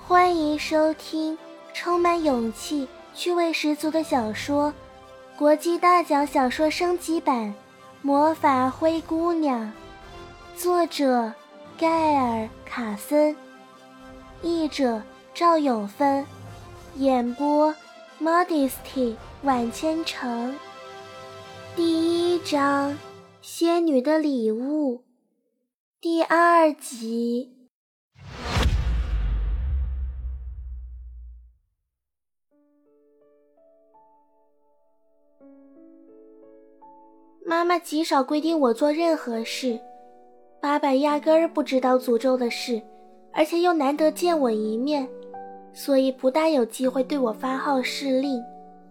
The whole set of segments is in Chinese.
欢迎收听充满勇气、趣味十足的小说国际大奖小说升级版《魔法灰姑娘》，作者盖尔·卡森，译者赵永芬，演播 Modesty 晚千城。第一章，仙女的礼物，第2集。妈妈极少规定我做任何事，爸爸压根儿不知道诅咒的事，而且又难得见我一面，所以不大有机会对我发号施令。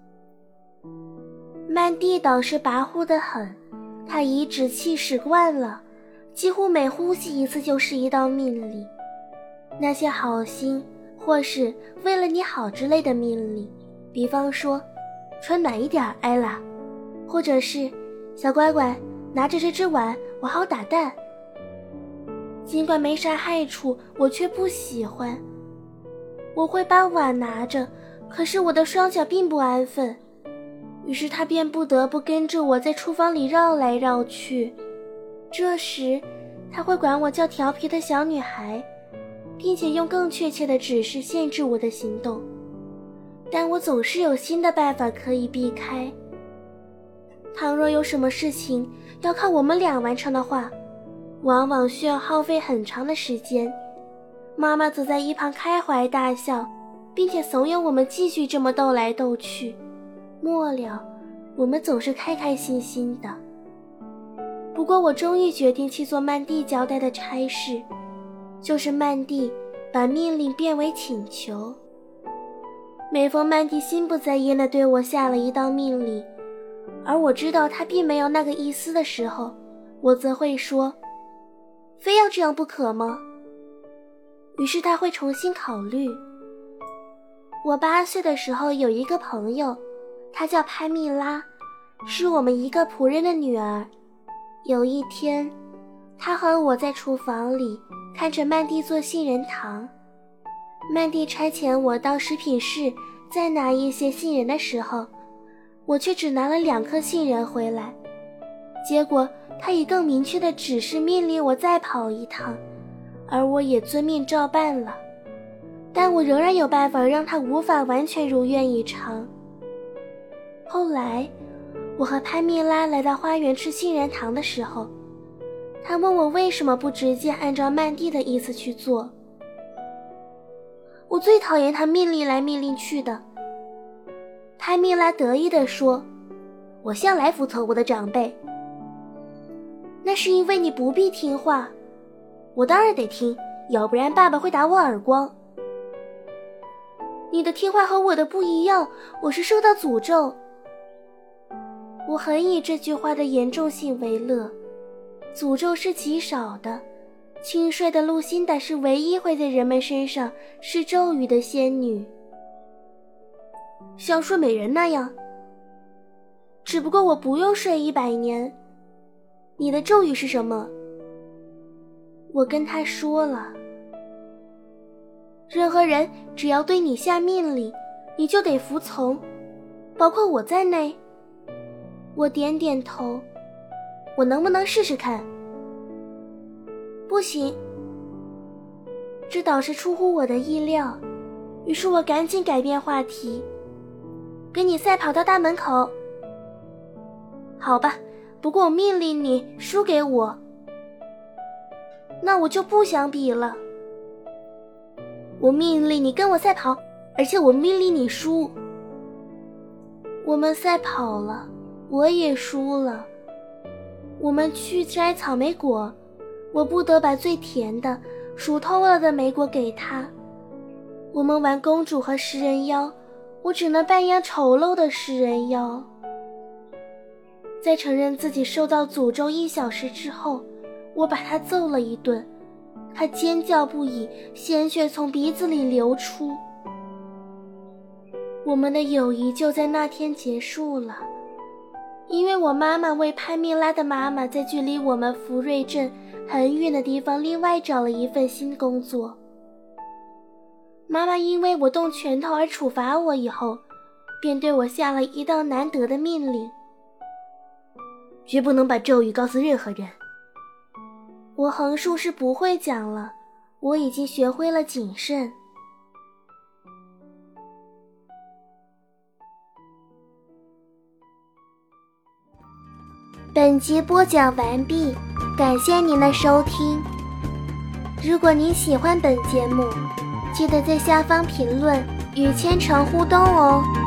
曼蒂倒是跋扈得很，她颐指气使惯了，几乎每呼吸一次就是一道命令。那些好心或是为了你好之类的命令，比方说穿暖一点艾拉，或者是小乖乖拿着这只碗我好打蛋。尽管没啥害处，我却不喜欢。我会把碗拿着，可是我的双脚并不安分，于是他便不得不跟着我在厨房里绕来绕去。这时他会管我叫调皮的小女孩，并且用更确切的指示限制我的行动，但我总是有新的办法可以避开。倘若有什么事情要靠我们俩完成的话，往往需要耗费很长的时间。妈妈则在一旁开怀大笑，并且怂恿我们继续这么斗来斗去。末了，我们总是开开心心的。不过我终于决定去做曼蒂交代的差事，就是曼蒂把命令变为请求。每逢曼蒂心不在焉地对我下了一道命令，而我知道他并没有那个意思的时候，我则会说，非要这样不可吗？于是他会重新考虑。我8岁的时候有一个朋友，她叫潘蜜拉，是我们一个仆人的女儿。有一天，她和我在厨房里看着曼蒂做杏仁糖。曼蒂差遣我到食品室再拿一些杏仁的时候，我却只拿了2颗杏仁回来。结果他以更明确的指示命令我再跑一趟，而我也遵命照办了。但我仍然有办法让他无法完全如愿以偿。后来我和潘蜜拉来到花园吃杏仁糖的时候，他问我为什么不直接按照曼蒂的意思去做。我最讨厌他命令来命令去的。潘蜜拉得意地说，我向来服从我的长辈。那是因为你不必听话。我当然得听，要不然爸爸会打我耳光。你的听话和我的不一样，我是受到诅咒。我很以这句话的严重性为乐。诅咒是极少的，轻率的露辛达是唯一会在人们身上施咒语的仙女，像睡美人那样。只不过我不用睡100年。你的咒语是什么？我跟他说了。任何人只要对你下命令，你就得服从，包括我在内。我点点头。我能不能试试看？不行。这倒是出乎我的意料，于是我赶紧改变话题。跟你赛跑到大门口。好吧，不过我命令你输给我。那我就不想比了。我命令你跟我赛跑，而且我命令你输。我们赛跑了，我也输了。我们去摘草莓果，我不得把最甜的熟透了的莓果给他。我们玩公主和食人妖，我只能扮演丑陋的食人妖。在承认自己受到诅咒1小时之后，我把他揍了一顿，他尖叫不已，鲜血从鼻子里流出。我们的友谊就在那天结束了，因为我妈妈为潘蜜拉的妈妈在距离我们福瑞镇很远的地方另外找了一份新工作。 妈妈因为我动拳头而处罚我以后，便对我下了一道难得的命令： 绝不能把咒语告诉任何人。 我横竖是不会讲了，我已经学会了谨慎。本集播讲完毕，感谢您的收听。如果您喜欢本节目，记得在下方评论与千诚互动哦。